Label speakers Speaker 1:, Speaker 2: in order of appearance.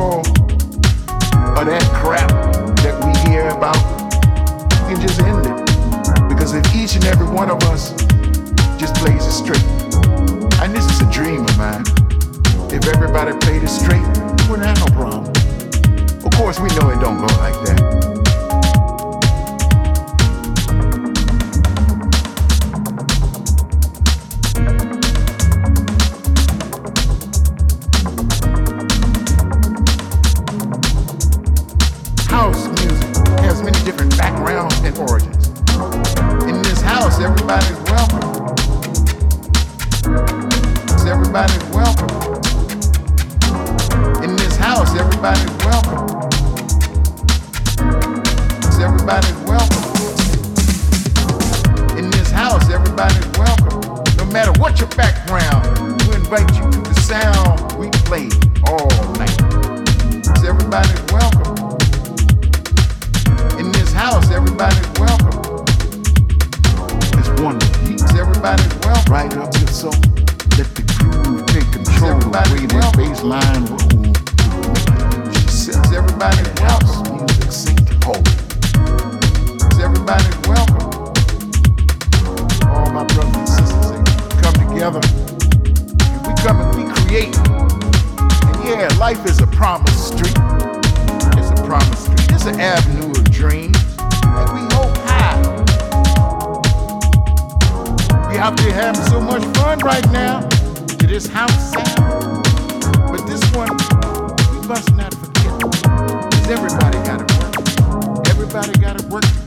Speaker 1: all of that crap that we hear about, we can just end it. Because if each and every one of us just plays it straight, and this is a dream of mine, if everybody played it straight, we wouldn't have no problem. Of course, we know it don't go like that. House music has many different backgrounds and origins. In this house, everybody's welcome. Everybody's welcome. In this house, everybody's welcome. Everybody's welcome. In this house, everybody's welcome. No matter what your background, we invite you to the sound we play all night. Everybody's welcome. In this house, everybody's welcome. It's wonderful. Everybody's welcome. Right up your soul. Let the groove take control. Everybody's that bass line roll. She says everybody's welcome. Music sing hold. Everybody's welcome. All my brothers and sisters, they come together and we come and we create. And yeah, life is a promise street. It's a promise street. It's an avenue of dreams. And we hope high. We out there having so much fun right now to this house sound. But this one, we must not forget. Cause everybody gotta work. Everybody gotta work.